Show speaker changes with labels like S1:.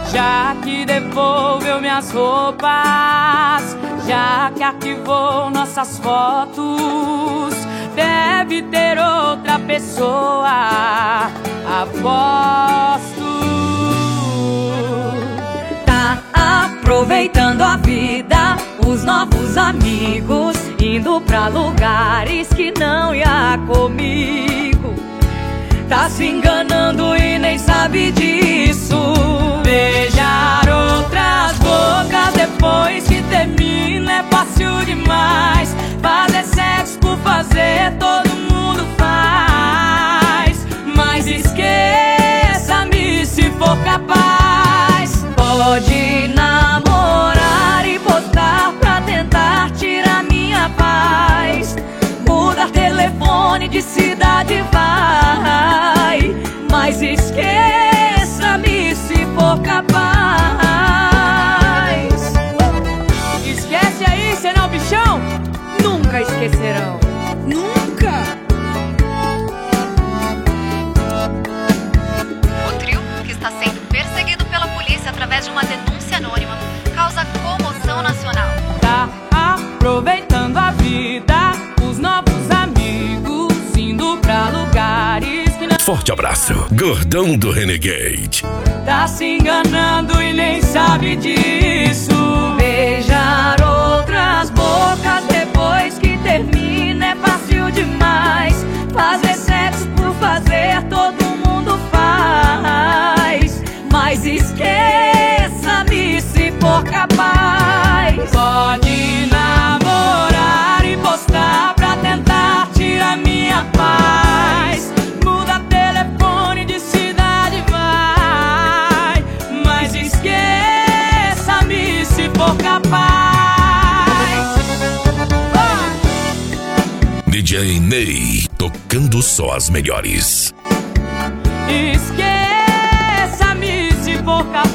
S1: já que devolveu minhas roupas, já que arquivou nossas fotos, deve ter outra pessoa, aposto.
S2: Tá aproveitando a vida, os novos amigos, indo pra lugares que não ia comigo. Tá se enganando e nem sabe disso.
S1: Beijar outras bocas depois que termina é fácil demais. Fazer sexo por fazer todo mundo faz, mas esqueça-me se for capaz.
S2: Pode namorar e postar pra tentar tirar minha paz. Mudar telefone de cidade vai, mas esqueça-me se for capaz.
S1: Esquece aí, senão bichão nunca esquecerão.
S2: Nunca!
S3: O trio, que está sendo perseguido pela polícia através de uma denúncia anônima, causa comoção nacional.
S1: Tá aproveitando a vida, os novos amigos, indo pra lugares que não...
S4: Forte abraço, Gordão do Renegade.
S1: Tá se enganando e nem sabe disso.
S2: Beijar outras bocas depois que termina é fácil demais. Fazer sexo por fazer todo mundo faz, mas esqueça-me se for capaz.
S1: Pode namorar e postar pra tentar tirar minha paz. Muda telefone de cidade vai, mas esqueça-me se for capaz.
S4: DJ Ney, tocando só as melhores.
S1: Esqueça-me se for capaz.